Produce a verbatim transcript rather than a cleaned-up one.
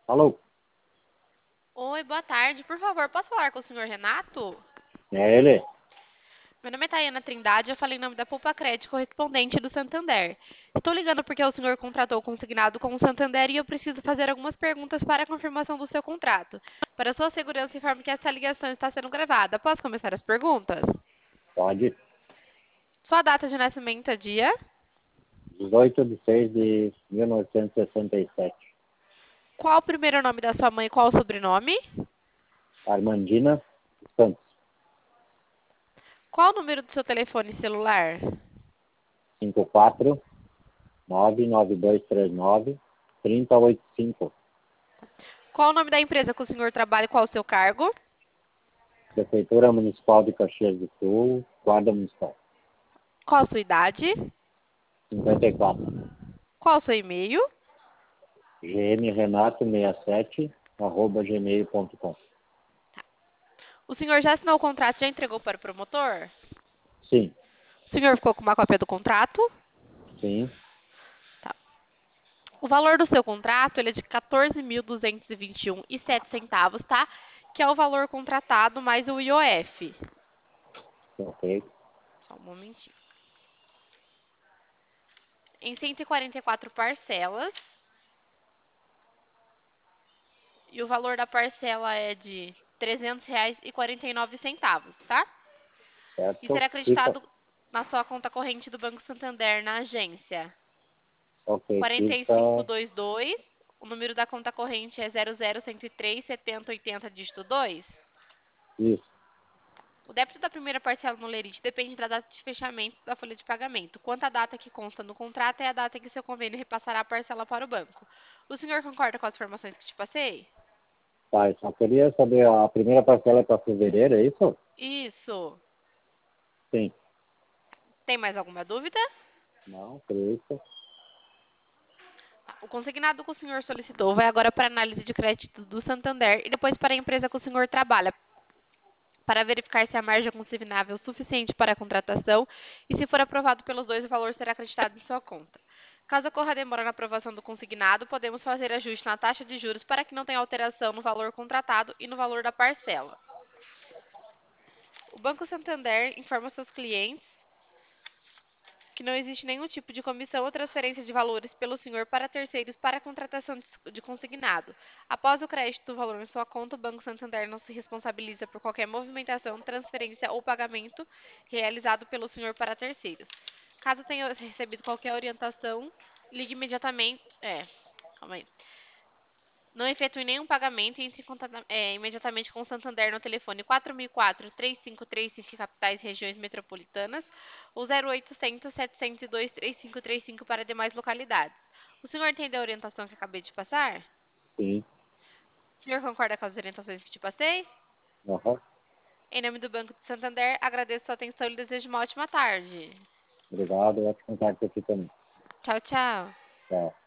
Alô? Oi, boa tarde. Por favor, posso falar com o senhor Renato? É ele? Meu nome é Tayana Trindade, eu falei em nome da Poupa Crédito, correspondente do Santander. Estou ligando porque o senhor contratou o consignado com o Santander e eu preciso fazer algumas perguntas para a confirmação do seu contrato. Para sua segurança, informe que essa ligação está sendo gravada. Posso começar as perguntas? Pode. Sua data de nascimento é dia? dezoito de seis de mil novecentos e sessenta e sete. Qual o primeiro nome da sua mãe e qual o sobrenome? Armandina Santos. Qual o número do seu telefone celular? cinco quatro nove nove dois três nove três zero oito cinco. Qual o nome da empresa que o senhor trabalha e qual o seu cargo? Prefeitura Municipal de Caxias do Sul, Guarda Municipal. Qual a sua idade? cinquenta e quatro. Qual o seu e-mail? gmrenato sessenta e sete arroba gmail ponto com. O senhor já assinou o contrato e já entregou para o promotor? Sim, O senhor ficou com uma cópia do contrato? sim, Tá. O valor do seu contrato ele é de quatorze mil duzentos e vinte e um e sete centavos, tá? Que é o valor contratado mais o I O F. ok. Só um momentinho. Em cento e quarenta e quatro parcelas. E o valor da parcela é de trezentos reais e quarenta e nove centavos, tá? E Certo. será Fica, acreditado na sua conta corrente do Banco Santander na agência. ok, quatro cinco fica dois dois, o número da conta corrente é zero zero um zero três setenta oitenta dígito dois. isso. O débito da primeira parcela no lerite depende da data de fechamento da folha de pagamento. Quanto à data que consta no contrato é a data em que seu convênio repassará a parcela para o banco. O senhor concorda com as informações que te passei? Tá, eu só queria saber, a primeira parcela é para fevereiro, é isso? Isso. Sim. Tem mais alguma dúvida? Não, creio isso. O consignado que o senhor solicitou vai agora para a análise de crédito do Santander e depois para a empresa que o senhor trabalha, para verificar se a margem é consignável suficiente para a contratação e, se for aprovado pelos dois, o valor será acreditado em sua conta. Caso ocorra demora na aprovação do consignado, podemos fazer ajuste na taxa de juros para que não tenha alteração no valor contratado e no valor da parcela. O Banco Santander informa seus clientes que não existe nenhum tipo de comissão ou transferência de valores pelo senhor para terceiros para a contratação de de consignado. Após o crédito do valor em sua conta, o Banco Santander não se responsabiliza por qualquer movimentação, transferência ou pagamento realizado pelo senhor para terceiros. Caso tenha recebido qualquer orientação, ligue imediatamente. É, calma aí. Não efetue nenhum pagamento e entre em contato é, imediatamente com o Santander no telefone quatro mil e quatro, três cinco três cinco capitais e regiões metropolitanas ou zero oitocentos, setecentos e dois, três cinco três cinco para demais localidades. O senhor entendeu a orientação que acabei de passar? Sim. O senhor concorda com as orientações que te passei? Aham. Em nome do Banco de Santander, agradeço sua atenção e lhe desejo uma ótima tarde. Obrigado, eu te contato aqui também. Tchau, tchau. Tchau.